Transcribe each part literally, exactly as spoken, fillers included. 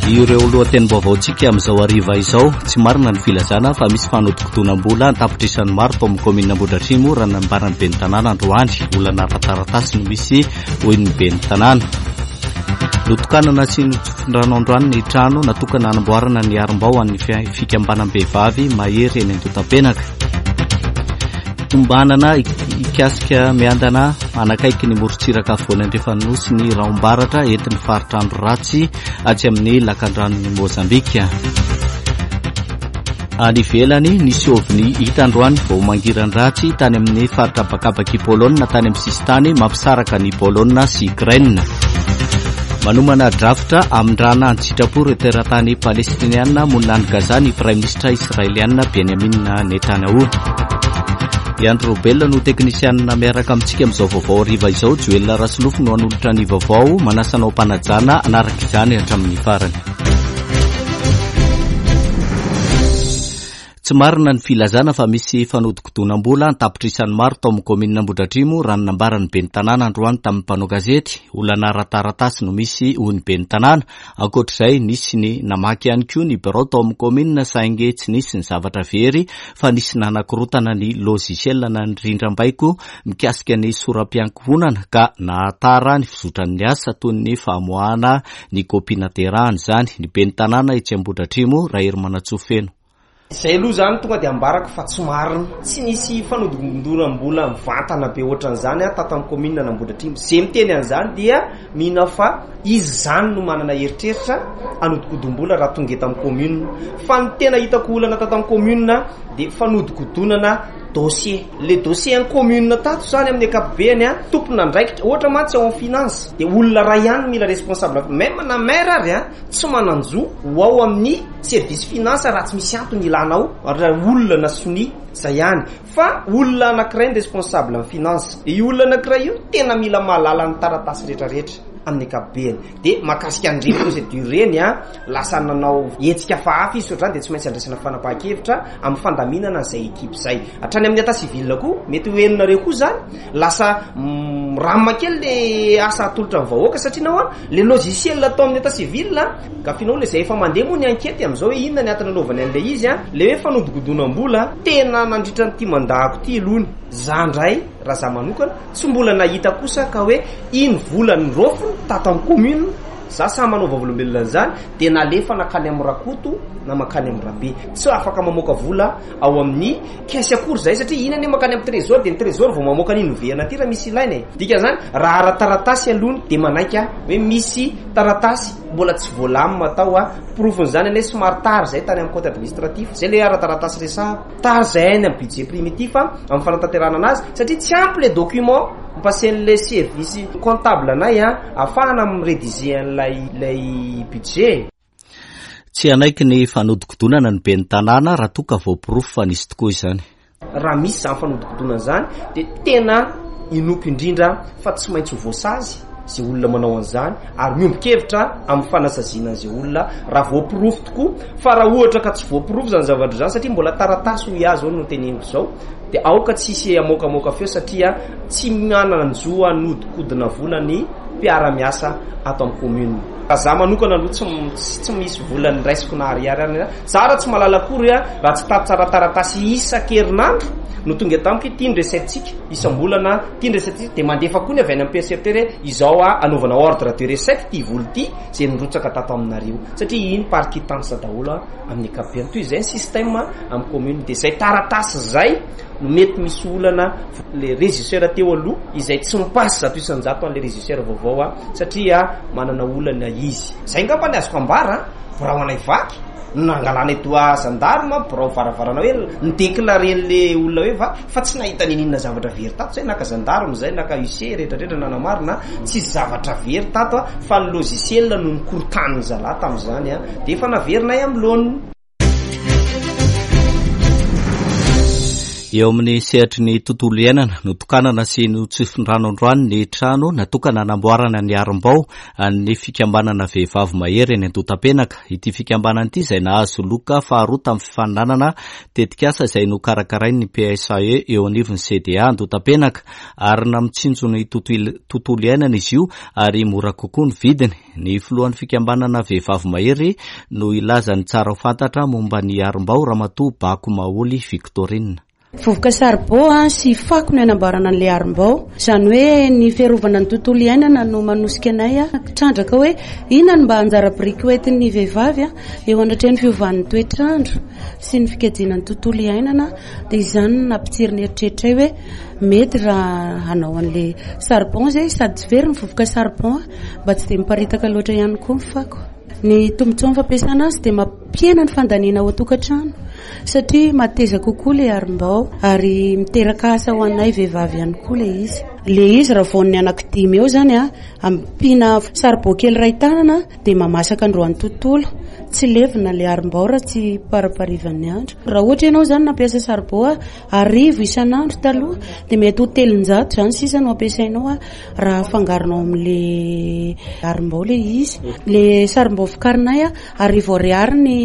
ireo lohateny vaovaontsika amin'izao hariva izao tsy marina ny filazana fa misy fanodikotonam-bola antapitrisan'ny maro tao amin'ny komina Ambohidratrimo raha nambarany ben'ny tanàna androany olana rataratasy no misy hoy ny ben'ny tanàna. Notokanana sy notsofin-drano androany ny trano natokana hanamboarana ny arim-bao an'ny fikambanam-behivavy mahery eny an-totam-penaka. Ombanana ikasika miandana anakaiky ny morontsiraka afovoany andrefanosy ny raombaratra entin'ny faritrandro ratsy atsy amin'ny lakandranon'ny Mozambika. Any ivelany nisy oviny hita androany vao mangiran-dratsy tany amin'ny faritra bakabaky Polonina tany amin'ny sistany mampisaraka ny Polonina sy Ukraine. Manomana draftra amindrana an-tsitrapo ireo teratany palestiniana monina ny Gaza ny Prime Ministra Israeliana Benjamin Netanyahu. Andro Robel no teknisianina miaraka amintsika amin'izao vaovao hariva izao. Joel Rasolofo no hanolotra ny vaovao manasanao mpanajana anaraka izany hatramin'ny farany. Tsy marina ny filazana fa misy fanodikotonam-bola antapitrisan'ny maro tao amin'ny komina Ambohidratrimo raha ny nambarany ben'ny tanàna androany tamin'ny mpanao gazety. Olana rataratasy no misy hoy ny ben'ny tanàna. Ankoatr'izay nisy ny namaky ihany koa ny birao tao amin'ny komina saingy tsy nisy ny zavatra very fa nisy nanakorotana ny logiciel na ny rindram-baiko mikasika ny soram-piankohonana ka nahatara ny fizotran'ny asa toy ny famoahana ny kopina terahany zany. Ny ben'ny tanàna etsy Ambohidratrimo raha hery manatsofeno. Izay aloha zany tonga dia ambarako fa tsy marina tsy nisy fanodikotonam-bola mivantana be ohatran'izany tato amin'ny komina Ambohidratrimo. Izay miteny an'izany dia mihina fa izy zany no manana heritreritra hanodikotom-bola raha tonga eto amin'ny komina. Fa ny tena hitako olana tato amin'ny komina dia fanodikotonana dossier. Le dossier en commune tato zany amin'ny ankapobeny a tompona ndraikitra ohatra mantsy ao amin'ny finance dia olona ray ihany mila responsable même na maire ary a tsy mananjo ho ao amin'ny service finance raha tsy misy antony ilanao raha olona na soni zay ihany fa olona anankiray ny responsable amin'ny finance. Io olona anankiray io tena mila mahalala ny taratasy rehetrarehetra amin'ny ankapobeny dia makasika an'ireny procédure reny a lasa nanao hetsika hafahafa izy ohatrany dia tsy maintsy andraisana fanapahan-kevitra amin'ny fandaminana an'izay ekipe zay hatrany amin'ny ata civil koa mety ho heninareo koa zany lasa ramma kely le asa atolotra amin'ny vahoaka satria nahoana le logiciel atao amin'ny ata civil ka finao le zay efa mandeha moa ny ankety amin'izao hoe inona ny atananovany an'le izy a le hoe fanodikotonam-bola tena nandritra ny ty mandahako ty lony zandray raha za manokana tsy mbola nahita kosa ka hoe iny vola ny rofony tato amin'ny commune za sa manova volombelona an'izany dia nalefa nakany amin'ny rakoto na makany amin'ny rabe tsy afaka mamoaka vola ao amin'ny caisse akory zay satria inany makany amin'ny trésor dia ny trésor vao mamoaka ny novena ty raha misy ilaina e. Dika zany raha ara-taratasy alony dia manaika hoe misy taratasy mbola tsy voalamina atao a profon'izany ane somary tara zay tany amin'ny côte administratif zay le ara-taratasy resaha tara zay any amin'ny budget primitif amin'ny fanatanterana anazy satria tsy ampy le document mpasen'le service comptable anay a afahana mirédiger an'ilay ilay budget. Tsy anaiky ny fanodikotonana ny ben'ny tanàna raha toka voapirofo fa nisy tokoa izany. Raha misy zany fanodikotonana zany dia tena inoko indrindra fa tsy maintsy ho voasazy zay olona manao an'izany ary miombon-kevitra amin'ny fanasaziana an'izay olona raha voapirofo tokoa fa raha ohatra ka tsy voapirofo zany zavatra zany satria mbola taratasy ho iazo no teneniko zao dia aoka tsisy amokamoka feo satria tsy mananjo hanodikodina vola ny mpiara-miasa ato amin'ny commune. Za manokana aloha tsy tsy misy vola ny raisiko na ariary any za raha tsy mahalala akory a raha tsy tady tsara taratasy isan-kerinandro no tonga tamiko tiany resettsika isam-bolana tiany resettsika dia mandefa koa ny avy any amin'ny percepteur izao a anaovana ordre de recette ty voly ty zay nirotsaka tato aminareo satria iny par quittance daholo amin'ny ankapobeny toy izay ny système amin'ny commune dia zay taratasy zay no mety misy olana le régisseur teo aloha izay tsy mipasy zato isan-jato an'le régisseur vaovao a satria manana olana izy zay ngamba ny azoko ambara raha ho anay vaky nangalana etoa gendarme birao varavarana hoe nidéclaren'le olona hoe va fa tsy nahita ninina zavatra very tato zay naka gendarme zay naka huissier rehetrarehetra nanamarina tsy zavatra very tato fa ny logiciel no nikorotaniny zalahy tamin'izany a dia efa naverinay amin'ny lôny. eo amin'ny sehatry ny tontolo iainana no tokanana sy ny tsifin-drano androany ny trano natokana anamboarana ny arim-bao ny fikambanana vehivavy mahery eny Antotapenaka. Ity fikambanana ity izay nahazo loka faharoa tamin'ny fifaninanana tetikasa izay no karakarain'ny P S A E eo anivon'ny C D A Antotapenaka, ary namitsinjo ny tontolo iainana izy io ary mora kokoa ny vidiny. Ny filohan'ny fikambanana vehivavy mahery no ilazany tsara fantatra momba ny arim-bao Ramatoa Bakomaoly Victorine. Vovoka saribao sy fako no anamboarana an'ilay arim-bao, izany hoe ny fiarovana ny tontolo iainana no manosika anay trandraka hoe inona no mba anjara biriky hoentin'ny vehivavy eo anatrehan'ny fiovan'ny toetrandro sy ny fikajina ny tontolo iainana, dia izany nampitsiry ny eritreritra hoe mety raha hanao an'ilay saribao zay sady tsy very ny vovoka saribao mba tsy dia miparitaka loatra ihany koa ny fako. Ny tombotsoa fampiasana azy dia mampiena ny fandaniana ao an-tokantrano satria mateza kokoa le arim-bao ary miteraka asa ho anay vehivavy ihany koa le izy. Le izy raha vao ny anankidimy eo zany a ampiana saribao kely iray tanana dia mamasaka androany tontolo, tsy levina le arim-bao raha tsy paraparivan'ny andro. Raha ohatra ianao zany nampiasa saribao arivo isan'andro taloha dia mety ho telonjato zany sisa no ampiasainao a raha fangaronao amin'le arim-bao le izy. Le sarim-bao vokarinay a arivo ariary ny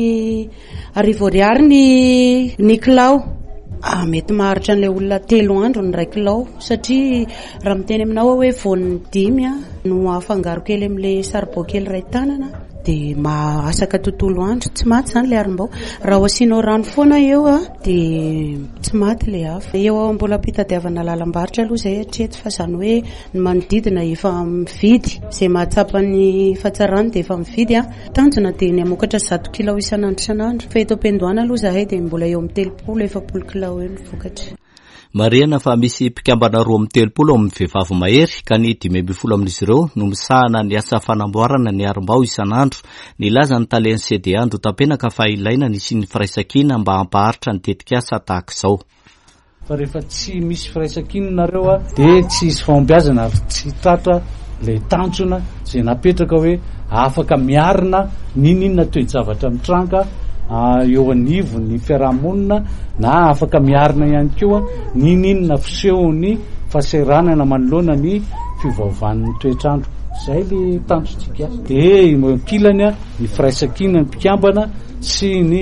arivo ariary ny ny kilao. Ah, mety maharitra an'ilay olona telo andro ny ray kilao satria raha miteny aminao hoe voan'ny dimy a no afangaro kely amin'ilay saribao kely iray tanana dia mahasaka tontolo andro, tsy maty zany ilay arim-bao. Raha asianao rano foana eo a dia tsy maty ilay afo. Eo mbola ampitadiavana lalam-barotra aloha izay hatreto fa izany hoe ny manodidina efa mividy, izay mahatsapa ny fahatsarany dia efa mividy a tanjona dia ny amokatra zato kilao isan'andro isan'andro. Fa eto am-Pendohana aloha zahay dia mbola eo amin'ny telopolo efapolo kilao eo ny vokatra. Marihana fa misy mpikambana roa amin'ny telopolo amin'ny vehivavy mahery ka ny dimy ambin'ny folo amin'izy ireo no misahana ny asa fanamboarana ny arim-bao isan'andro. Nilaza ny talen'ny C D A Antotapenaka fa ilaina ny sy ny firaisan-kina mba hampaharitra ny tetikasa tahaka izao. Fa rehefa tsy misy firaisan-kinanareo a dia tsy misy fahombiazana ary tsy tratra ilay tanjona izay napetraka hoe afaka miarina ninonina toe-javatra mitranka eo anivo ny fiarahamonina na afaka miarina ihany koa ninonina fisehony fahasahiranana manoloana ny fiovaovan'ny toetrandro. Izay le tanjontsika dia mampilany a ny firaisan-kina ny mpikambana sy ny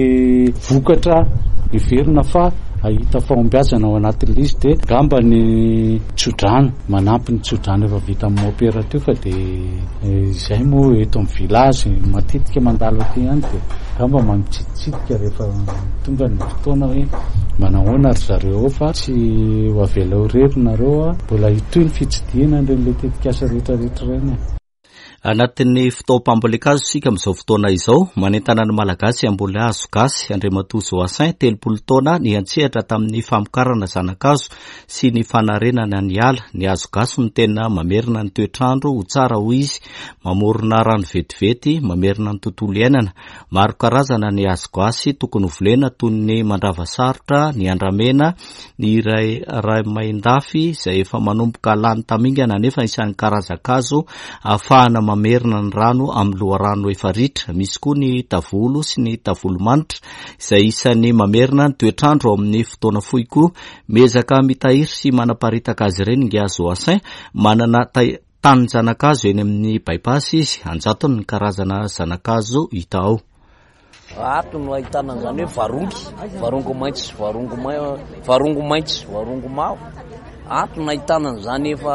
vokatra iverina fa ahita fahombiazana ao anatin'ilay izy. Dia gamba ny tsodrano manampy ny tsodrano efa vita amin'ny mopera teo fa dia izay moa eto amin'ny vilazy matetika mandalo aty ihany dia gamba mamitsiditsidika rehefa tonga ny fotoana hoe manahoana ry zareo fa tsy ho avela ho rerinareo a mbola hitoy ny fitsidiana an'ireny tetikasa rehetrarehetra ireny. Anatin'ny fitaovam-pambolen-kazo sika amin'izao fotoana izao, manentana ny malagasy amboly hazo gasy Andriamatoa Joacin telopolo taona ny antsehatra tamin'ny famokarana zanakazo sy ny fanarenana ny ala. Ny hazo gasy no tena mamerina ny toetrandro ho tsara ho izy, mamorona rano vetivety, mamerina ny tontolo iainana. Maro karazana ny hazo gasy tokony volena toy ny mandravasarotra, ny andramena, ny ray raimaindafy izay efa manomboka lany tamingana nefa isan'ny karazan-kazo ahafahana mamerina ny rano amin'ny loharano efa ritra. Misy koa ny tavolo sy ny tavolo manitra izay isan'ny mamerina ny toetrandro amin'ny fotoana fohy koa. Miezaka mitahiry sy manaparitaka azy ireny ngia Joacin, manana tany zanakazo eny amin'ny bypass izy, anjatony ny karazana zanakazo hita ao. Ato no ahitana an'izany hoe varongy, varongo maitso, varongo ma varongo maitso, varongo mavo. Ato no ahitana an'izany efa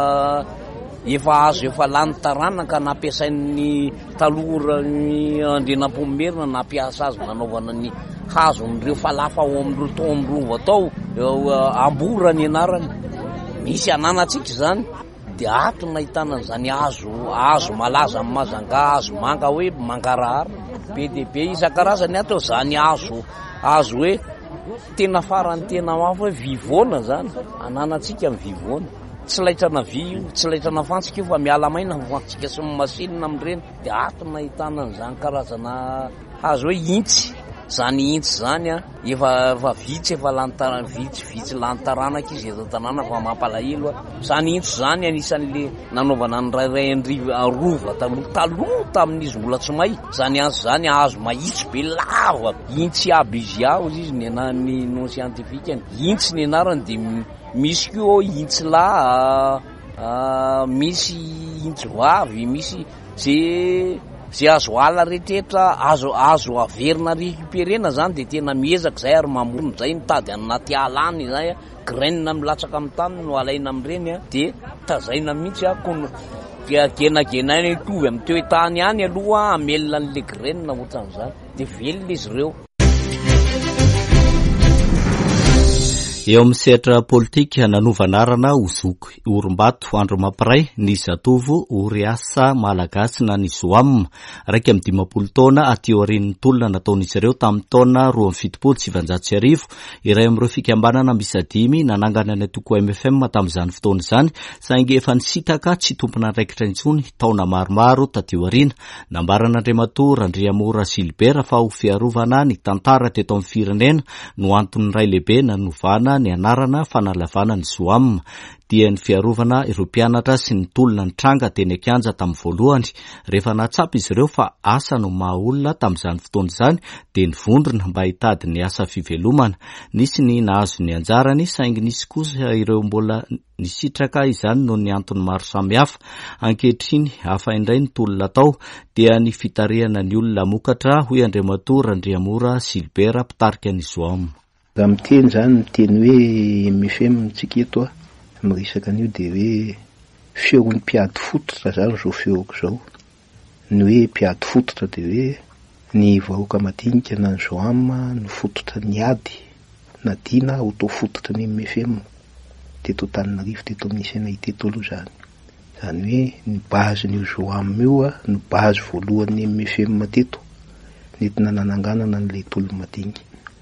efa azo efa lany taranaka nampiasain'ny talora ny andrenam-pomerina nampiasa azy nanaovana ny hazo n'ireo falafa ao amin'ireo taomrova tao ambora ny anarany. Misy ananatsika izany dia ato no ahitana an'izany hazo hazo malaza amin'ny Mazanga, hazo manga hoe mangarahara be dia be isan-karazany ato izany hazo hazo hoe tena farany tena mafy hoe vivona zany ananatsika amin'ny vivona. Tsy laitrana vy io, tsy laitrana fantsika io fa miala maina fantsika sy masinina amin'ireny. Dia ato no ahitana an'izany karazana hazo hoe intsy. zany intsy zany a efa efa vitsy efa lantara vitsy vitsy lantaranaka izy eto tanàna fa mampalahelo a zany intsy zany anisan'le nanaovana ny rairay andrivo arova taloha taloha tamin'izy mbola tsy may zany azy zany azo mahitsy be lava intsy aby izy ao izy ny anany non scientifique intsy ny anarany de misy ko intsy la misy intsy vavy misy ze ze azo ala rehetrrehetra azo azo averina récupérena zany de tena miezaka zay ary mamono zay mitady anaty ala any zay a graine milatsaka amin'ny tany no alaina amin'ireny a de tazaina mihitsy a kono genagenainy itovy amin'ny toetany any aloha amelona an'le graine ohatran'izany de velona izy ireo. Eo amin'ny sehatra politika nanovanarana Ozoky Orimbato andro mampiray ny zatovo Oriasa Malagasy na ny Zoam raika amin'ny dimampolo taona aty aorian'ny tolona nataon'izy ireo tamin'ny taona roa amby fitopolo sy sivanjato sy arivo iray amin'ireo fikambanana misy dimy nanangana ny atoko M F M tamin'izany fotoana izany saingy efa nisitaka tsy tompona andraikitra intsony taona maromaro taty aoriana nambaran'Andriamatora Andriamora Gilbert fa ho fiarovana ny tantara teto amin'ny firenena no antony ray lehibe nanovana ny anarana fanalavana ny Zoam dia ny fiarovana ireo mpianatra sy ny tolona ny tranga teny Akianja tamin'ny voalohany rehefa natsapa izy ireo fa asa no mahaolona tamin'izany fotoana izany dia ny vondrona mba hitady ny asa fivelomana nisy ny nahazo ny anjarany saingy nisy kosa ireo mbola nisitraka izany no ny antony maro samihafa ankehitriny hafa indray ny tolona tao dia ny fitarihana ny olona mokatra hoy Andriamatora Andriamora Gilbert mpitarika ny Zoam. Raha miteny zany miteny hoe M F M tsika eto a miresaka an'io de hoe feon'ny mpiady fototra zany zao feoko zao ny hoe mpiady fototra de hoe ny vahoaka madinika na ny Zoam no fototra ny ady na dina ho tao fototra ny M F M teto Antananarivo teto amin'ny Senaï teto aloha zany zany hoe ny base ny Zoam io a ny base voalohany M F M teto nentina nananganana n'ilay tolo madinika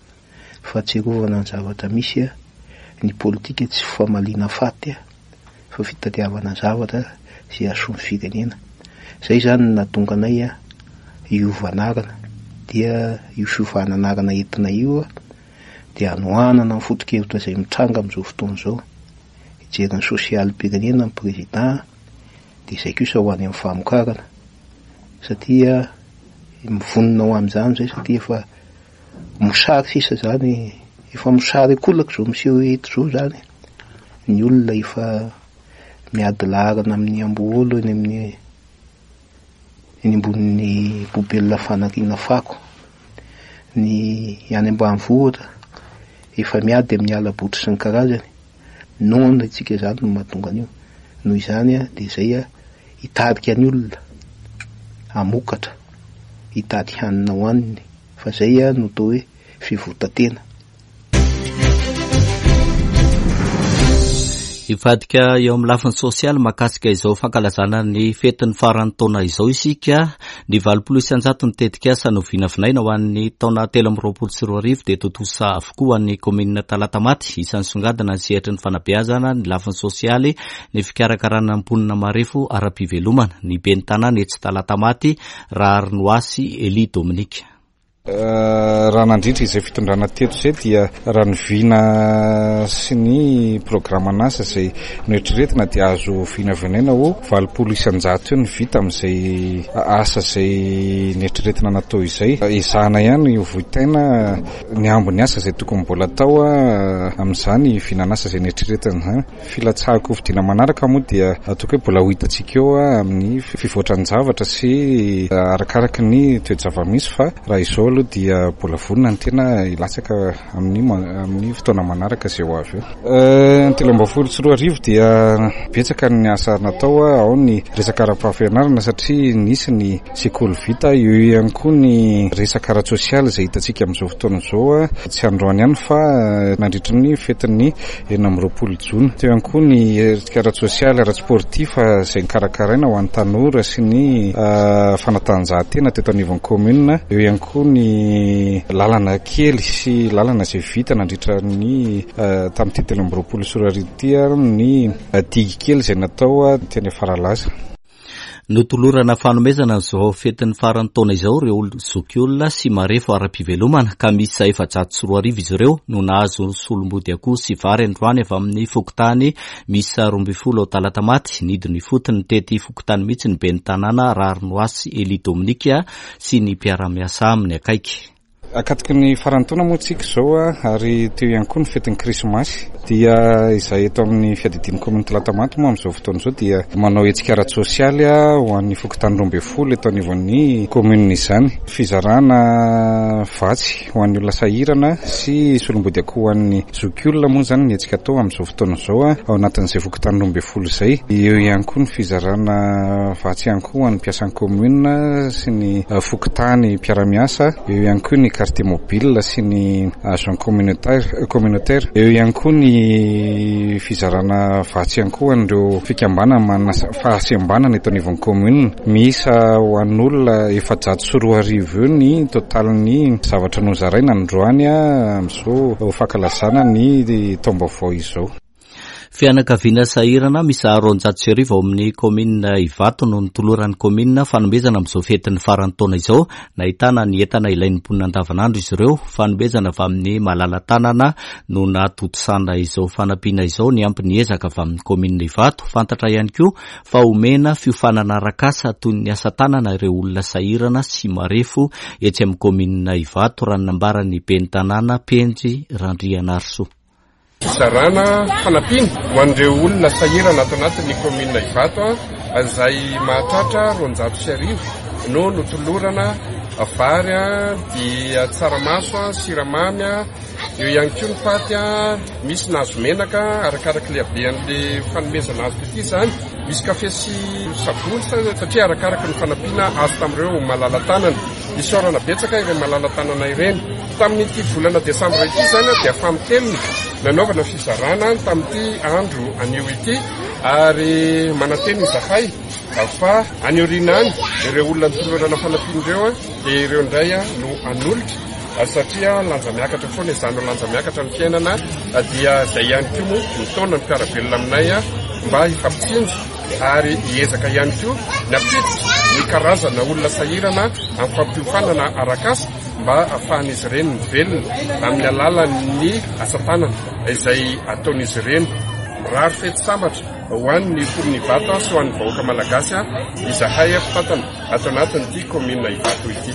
fa tsy rovana ny zavatra misy a ny politika tsy famalina faty a fa fitadiavana zavatra zay asomy firenena zay zany natonga anay a iovanarana dia io fiovananarana entina io a dia anohanana ny foto-kevitra zay mitranga amin'izao fotoana zao hijerany sosialy pirenena ny président dia izay kosa ho any amin'ny famokarana satria mivonona ho amin'izany zay satria efa mosary sisa zany efa mosary kolaka zao miseho eto zao zany ny olona efa miady laharana amin'ny amboholo eny amin'ny eny ambonin'ny poubelle fanariana fako ny any ambanivohitra efa miady amin'ny alabotry sy ny karazany noana itsika zany no mahatonga an'io noho izany a dia izay a hitadika ny olona amokatra hitady hanina hoaniny fa zay a no tao hoe fivotatena. Ivadika eo amin'ny lafiny sosialy makasika izao fankalazana ny fetin'ny faran'ny taona izao isika ny valopolo isanjato ny tetikasa no vinavinaina ho an'ny taona telo amby roapolo sy roa arivo dia totosa avokoa ny komina Talatamaty isan'ny songadina ny sehatry ny fanabeazana ny lafiny sosialy ny fikarakarana amponina marefo ara-pivelomana ny ben'ny tanàna etsy Talatamaty raha Arnoasy Eli Dominika. Raha nandritra izay fitondrana teto izay dia raha ny vina sy ny programa an'asa izay noeritreretina dia azo vinavinaina ho valopolo isanjato eo ny vita amin'izay asa izay noeritreretina natao izay izahana ihany voitaina ny ambony asa izay tokony mbola atao amin'izany vinan'asa izay noeritreretina izany. Filatsahako fidiana manaraka moa dia ataoko hoe mbola ho hitantsika eo amin'ny fivoatran'ny zavatra sy arakaraka ny toe-java-misy fa raha izao dia mbola vonona ny tena ilatsaka amin'ny amin'ny fotoana manaraka izay ho avy eo. Ny telo amby folo sy roa arivo dia betsaka ny asa natao ao ny resaka ara-pahafianarana satria nisy ny sekoly vita eo ihany koa ny resaka ara-tsosialy izay hitantsika amin'izao fotoana izao tsy androany ihany fa nandritra ny fetin'ny enina amby roapolo jona. Teo ihany koa ny resaka ara-tsosialy ara-sportif izay nikarakaraina ho an'ny tanora sy ny fanatanjahantena teto anivon'ny commune. Eo ihany koa ny lalana kely sy lalana izay vita nandritra ny tamin'ny telo amby roapolo sy roa arivo ity ny digy kely izay natao teny Faralaza. Notolorana fanomezana izao fetin'ny farany taona izao ireo zokiolona sy marefo ara-pivelomana ka misy efajato sy roa arivo izy ireo no nahazo solombody akoho sy vary androany avy amin'ny fokotany misy roa amby folo ao Talatamaty. Nidiny fotony tety fokotany mihitsy ny ben'ny tanàna Rarinoasy Eli Dominika sy ny mpiara-miasa aminy akaiky. Akatiky ny farany taona moa tsika zao ary teo ihany koa ny fetin'ny krismasy dia izay eto amin'ny fiadidin'ny kominy Talatamaty moa amin'izao fotoana izao dia manao hetsika ara-tsosialy ho an'ny fokotany roa amby folo eto anivon'ny komina izany, fizarana vatsy ho an'ny olona sahirana sy solombody akoho ho an'ny zokiolona moa zany ny hetsika atao amin'izao fotoana izao ao anatin'izay fokotany roa amby folo izay. Eo ihany koa ny fizarana vatsy ihany koa ho an'ny mpiasan'ny komina sy ny fokotany mpiara-miasa, eo ihany koa ny quartier mobile sy ny agent communautaire communautaire, eo ihany koa ny fizarana vatsy ihany koa an'ireo fikambanana manana fahasembanana eto anivon'ny commune. Misa ho an'olona efajato sy roa arivo eo ny totalin'ny zavatra nozaraina androany amin'izao fankalazana ny taom-baovao izao. Fianakaviana sahirana misy roanjato sy arivo ao amin'ny komina Ivato no nitoloran'ny komina fanomezana amin'izao fetin'ny farany taona izao. Nahitana ny entana ilain'ny mponina andavanandro izy ireo. Fanomezana avy amin'ny malala-tanana no natotosana izao fanampiana izao ny ampy ny ezaka avy amin'ny komina Ivato. Fantatra ihany koa fa omena fiofanana arakasa toy ny asa tanana ireo olona sahirana sy marefo etsy amin'ny komina Ivato raha nambaran'ny ben'ny tanàna Penjy Randrianarso. Fizarana fanampiana ho an'ireo olona sahirana ato anatin'ny komina Ivato izay mahatratra roanjato sy arivo no notolorana vary dia tsaramaso, siramamy, eo ihany koa ny paty, misy nazo menaka arakaraka le habean'le fanomezana azo ity zany, misy kafe sy savony satria arakaraka ny fanampiana azo tamin'ireo malala-tanana. Isaorana betsaka ireny malala-tanana ireny. Tamin'ity volana desambra ity zany dia famiteliny nanaovana fizarana tamin'ity andro anio ity ary mananteny izahay fa anyorina any ireo olona nitolorana fanampian'ireo dia ireo indray no anolotra satria lanja miakatra foana izany lanja miakatra ny fiainana dia izay ihany koa moa nitaona ny mpiara-velona aminay mba hifampitsinjo ary hiezaka ihany koa ny apity ny karazana olona sahirana amin'ny fampiofanana arakasa mba ahafahan'izy ireny ny velona amin'ny alalan'ny asa tanana izay ataon'izy ireny. Mirary fety sambatra ho an'ny komina Ivato sy ho an'ny vahoaka malagasy izahay mpitantana ato anatin'ity komina Ivato ity.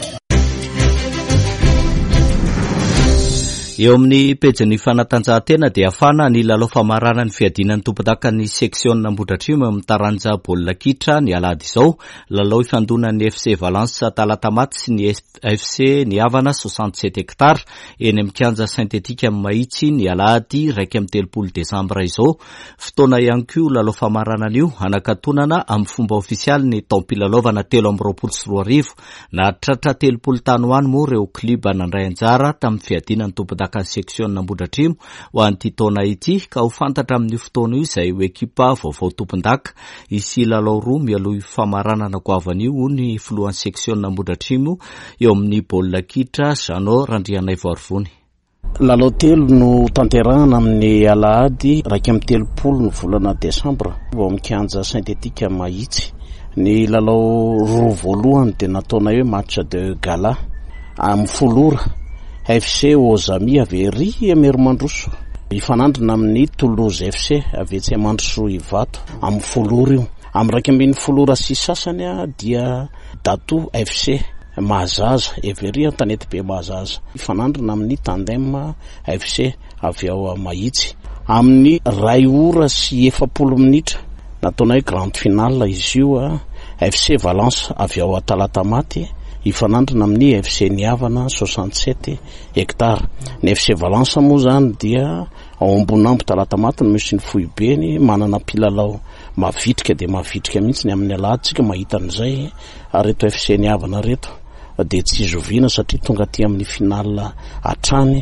Eo amin'ny pejin'ny fanatanjahantena dia afana ny lalao famarana ny fiadinan'ny tompodakan'ny seksiona Ambohidratrimo amin'ny taranja baolina kitra ny alahady izao. Lalao ifandonan'ny F C Valence Talatamaty sy ny F C Niavana soixante-sept hectares eny amin'ny kianja sintetika amin'ny Mahitsy ny alahady raiky amin'ny telopolo desambra izao. Fotoana ihany koa lalao famarana an'io hanakatonana amin'ny fomba ofisialy ny taom-pilalaovana telo amby roapolo sy roa arivo na tratra telopolo tany ho any moa ireo kliba nandray anjara tamin'ny fiadinan'ny tompodakan'ny kan seksiona Ambohidratrimo ho an'ity taona ity ka ho fantatra amin'ny fotoana io izay ho ekipa vaovao tompon-daka. Isy lalao roa mialoha famaranana goavan'io ho ny filohan'ny seksiona Ambohidratrimo eo amin'ny baolina kitra Jeannot Randrianay Voarivony. Lalao telo no tanterahana amin'ny alahady raiky amin'ny telopolo ny volana desambra eo amin'ny kianja sintetika Mahitsy. Ny lalao roa voalohany dia nataona hoe match de gala amin'ny folora F C Ozami Avery Emermandroso ifanandrina amin'ny Toulouse F C avetsy Mandroso Ivato amin'ny folora io. Amin'ny raiky ambin'ny folora sy sasany dia Dato F C Mahazaza Avery Tanety be Mahazaza ifanandrina amin'ny Tandem F C avy ao Mahitsy. Amin'ny ray ora sy efapolo minitra nataona hoe grande finale izy io F C Valence avy ao Talatamaty ifanandrina amin'ny F C Niavana soixante-sept hectares. Ny F C Valence moa zany dia ao ambonambo Talatamaty no misy ny foibeny manana mpilalao mavitrika dia mavitrika mihitsy ny amin'ny alahaditsika mahita an'izay. Ary reto F C Niavana reto dia tsy zoviana satria tonga aty amin'ny finale hatrany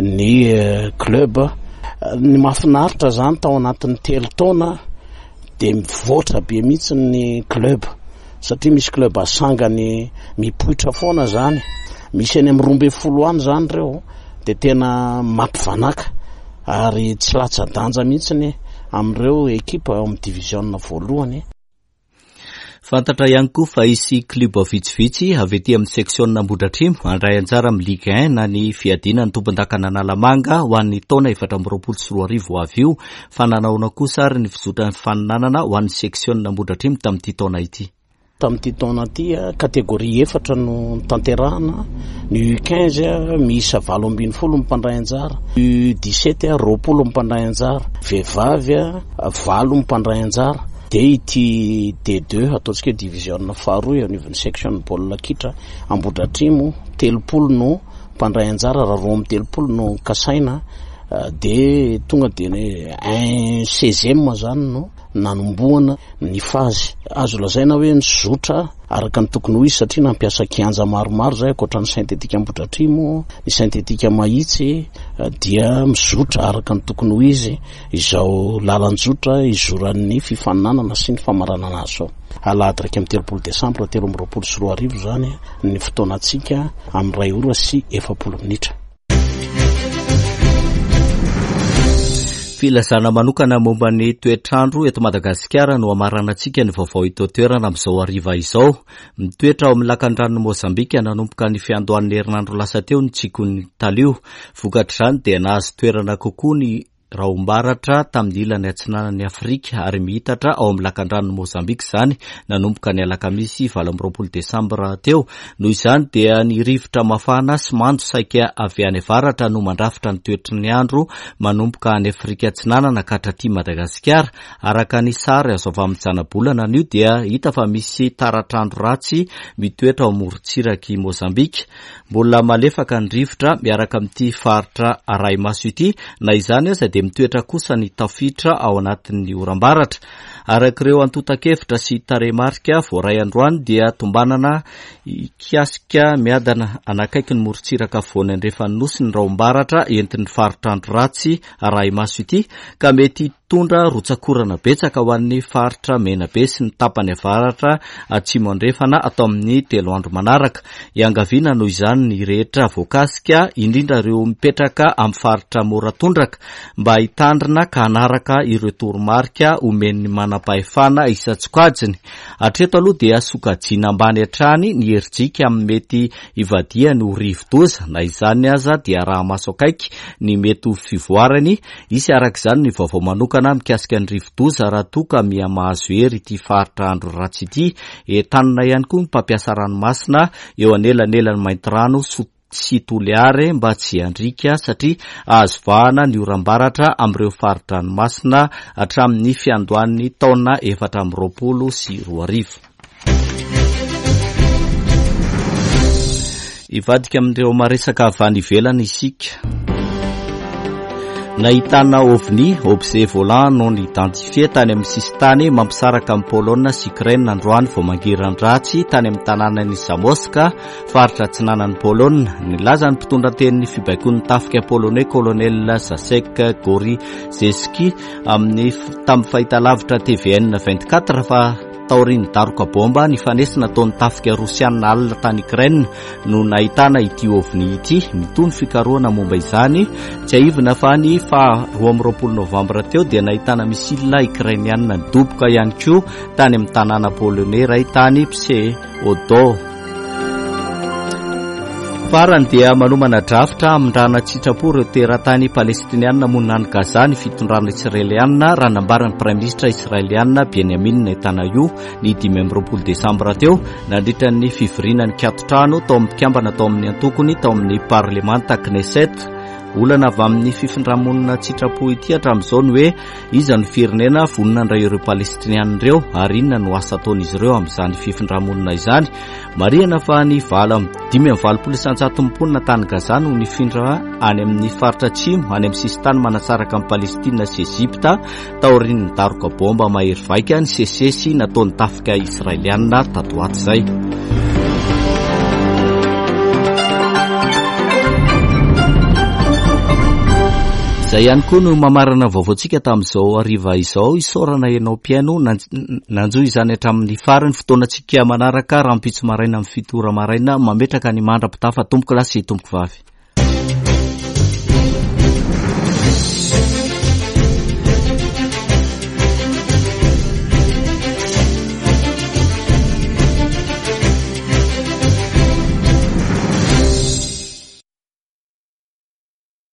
ny club. Ny mahafinaritra zany tao anatin'ny telo taona dia mivoatra be mihitsy ny club satria misy club asangany mipoitra foana zany, misy any amin'ny roa amby folo any zany reo dia tena mampivanaka ary tsy latsa-danja mihitsy ny amin'ireo ekipa ao amin'ny division voalohany. Fantatra ihany koa fa isy kluba vitsivitsy avy ety amin'ny section Ambohidratrimo handray anjara amin'ny Ligue un na ny fiadina ny tompon-dakana Analamanga ho an'ny taona efatra amby roapolo sy roa arivo avy io fa nanaona kosa ary ny fizotran'ny faninanana ho an'ny section Ambohidratrimo tamin'ity taona ity. Tamin'ity taona ity kategoria efatra no tanterahana, ny U quinze miisa valo ambin'ny folo mipandray anjara, U dix-sept roapolo mipandray anjara, vehivavy valo mipandray anjara. Dia ity D deux ataontsika division faharoa anivon'ny section baolina kitra Ambohidratrimo telopolo no mpandray anjara raha roa amby telopolo no kasaina. Dia tonga dia un seizième zany no nanomboana ny fazy. Azo lazaina hoe ny zotra araka ny tokony ho izy satria nampiasa kianja maromaro zay ankoatra ny synthetique Ambohidratrimo, ny synthetique Mahitsy dia mizotra araka ny tokony ho izy izao lalan-jotra izoran'ny fifaninanana sy ny famaranana azy ao. Alahady raika amin'ny telopolo desambra telo amby roapolo sy roa arivo zany ny fotoanantsika amin'ny ray ora sy efapolo minitra. Filazana manokana momba ny toetrandro eto Madagasikara no amaranantsika ny vaovao ito toerana amin'izao hariva izao. Mitoetra ao amin'ny lakan-drano Mozambika nanomboka ny fiandohan'ny herinandro lasa teo ny tsikony talio. Vokatr'izany dia nahazo toerana kokoa ny raombaratra tamin'ny ilany atsinanan'ny Afrika ary mihitatra ao amin'ny lakan-drano Mozambika izany nanomboka ny alakamisy valo amby roapolo desambra teo. Noho izany dia ny rivotra mafana sy mando saika avy any avaratra no mandrafitra ny toetry ny andro manomboka any Afrika atsinanana ka hatraty Madagasikara. Araka ny sary azo avy amin'ny janabolana anio dia hita fa misy taratrandro ratsy mitoetra ao amorontsirak'i Mozambika. Mbola malefaka ny rivotra miaraka amin'ity faritra Araimaso ity, na izany aza dia mitoetra kosa ny tafitra ao anatin'ny oram-baratra. Arak'ireo antotan-kevitra sy taremarika voaray androany dia tombanana kiasika miadana anakaiky ny morontsiraka afovoany andrefan'ny nosy ny raombaratra entin'ny faritrandro ratsy Araimaso ity ka mety tondra rotsakorana betsaka ho an'ny faritra Menabe sy ny tapany avaratra atsimo andrefana atao amin'ny telo andro manaraka. Iangaviana noho izany ny rehetra voakasika indrindra ireo mipetraka amin'ny faritra Moratondraka mba hitandrina ka hanaraka ireo toromarika omen'ny manam-pahefana isa-tsokajiny. Hatreto aloha dia sokajiana ambany hatrany ny herijika amin'ny mety ivadiany ho rivo-doza, na izany aza dia raha maso akaiky ny mety ho fivoarany. Isy arak'izany ny vaovao manokana mikasika ny rivo-doza raha toka miha mahazo hery ity faritra andro ratsy ity. Entanina ihany koa ny mpampiasa ranomasina eo anelanelany mainty rano sy Toliary mba tsy handrika satria azo vahana ny oram-baratra amin'ireo faritra ranomasina hatramin'ny fiandohan'ny taona efatra amby roapolo sy roa arivo. Ivadika amin'ireo maresaka avy any ivelany isika. Nahitana ovni objet volant non identifié tany amin'ny sistany mampisaraka amin'ny Polonina sy Ukraine androany vao mangiran-dratsy tany amin'ny tanànan'ny Zamoska faritra atsinanan'ny Polonina. Nilaza ny mpitondra tenin'ny fibaikoan'ny tafika polonais colonel Zasek Goryzeski amin'ny tamin'ny fahitalavitra T V N vingt-quatre fa taoriny daroka bomba ny fanesina ataon'ny tafika rosianina alina tany Ukraine no nahitana ity ovni ity. Mitony fikarohana momba izany tsy aivina fa ny fa roa amby roapolo novambra teo dia nahitana misila ukrainianina nidoboka ihany koa tany amin'ny tanàna polonais ray tany Pseodo. Farany dia manomana drafitra amindrana tsitrapo ireo teratany palestinianina monina ny Gaza ny fitondrana israelianina raha nambaran'ny praiminisitra israelianina Benyamin Netanyahu ny dimy amby roapolo desambra teo nandritra ny fivorianany kiatotrano tao amin'ny mpikambana tao amin'ny antokony tao amin'ny parlemanta Knesset. Olana avy amin'ny fifindramonina tsitrapo ity hatramin'izao ny hoe iza ny firenena vonina ndray ireo palestinianina ireo ary inona no asa ataon'izy ireo amin'izany fifindramonina izany. Marihana fa ny vala dimy amby valopolo isan-jato mponina tany Gaza no nifindra any amin'ny faritra atsimo any amin'ny sistany manasaraka amin'ny Palestina sy Ezipta taorian'ny daroka bomba mahery vaika ny sesesy nataon'ny tafika israelianina tato ato izay. Zay ihany koa no mamarana vaovaontsika tamin'izao hariva izao isaorana ianao piano nanjoy izany hatramin'ny farany fotoanantsika manaraka raha mpitso maraina amin'ny fitora maraina mametraka ny mandrapitafa tomboka lasy tomboka vavy.